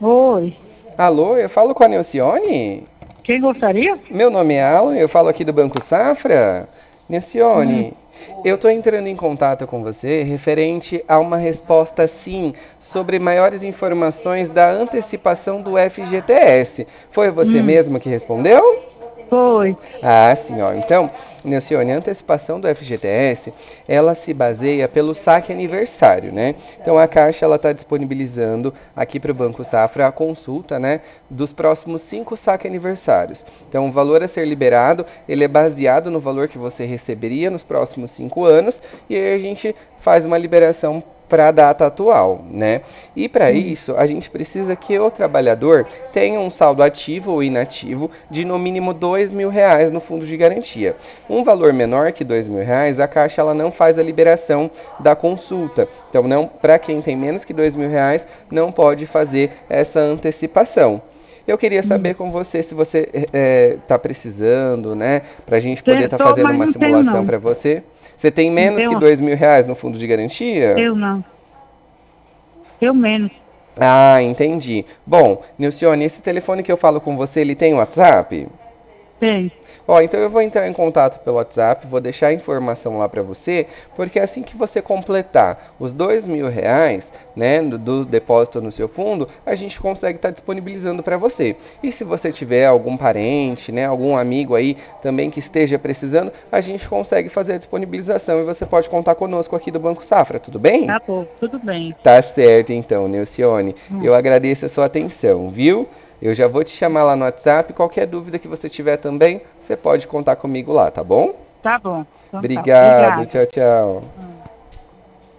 Oi. Alô, eu falo com a Nilcione? Quem gostaria? Meu nome é Alan, eu falo aqui do Banco Safra. Hum. Nilcione, eu estou entrando em contato com você referente a uma resposta sim sobre maiores informações da antecipação do FGTS. Foi você Hum. mesmo que respondeu? Foi. Ah, sim, ó. Então, Nilcione, a antecipação do FGTS, ela se baseia pelo saque aniversário, né? Então, a Caixa, ela está disponibilizando aqui para o Banco Safra a consulta, né, dos próximos 5 saque aniversários. Então, o valor a ser liberado, ele é baseado no valor que você receberia nos próximos 5 anos, e aí a gente faz uma liberação para a data atual, né? E para Hum. isso, a gente precisa que o trabalhador tenha um saldo ativo ou inativo de no mínimo R$ 2.000 no fundo de garantia. Um valor menor que R$ 2.000, a Caixa ela não faz a liberação da consulta. Então, não, para quem tem menos que R$ 2.000, não pode fazer essa antecipação. Eu queria Hum. saber com você se você está precisando, né, para a gente poder estar Tô, fazendo mas uma não tenho simulação não. para você. Você tem Não menos que tenho, R$ 2.000 no fundo de garantia? eu não. Eu menos. Ah, entendi. Bom, Nilcione, esse telefone que eu falo com você, ele tem WhatsApp? Tem. Ó, então eu vou entrar em contato pelo WhatsApp, vou deixar a informação lá para você, porque assim que você completar os R$ 2.000, né, do depósito no seu fundo, a gente consegue estar disponibilizando para você. E se você tiver algum parente, né, algum amigo aí também que esteja precisando, a gente consegue fazer a disponibilização e você pode contar conosco aqui do Banco Safra, tudo bem? Tá bom, tudo bem. Tá certo então, Nilcione. Hum. Eu agradeço a sua atenção, viu? Eu já vou te chamar lá no WhatsApp. Qualquer dúvida que você tiver também, você pode contar comigo lá, tá bom? Tá bom. Então tá. Obrigado, Obrigada. tchau, tchau. Hum.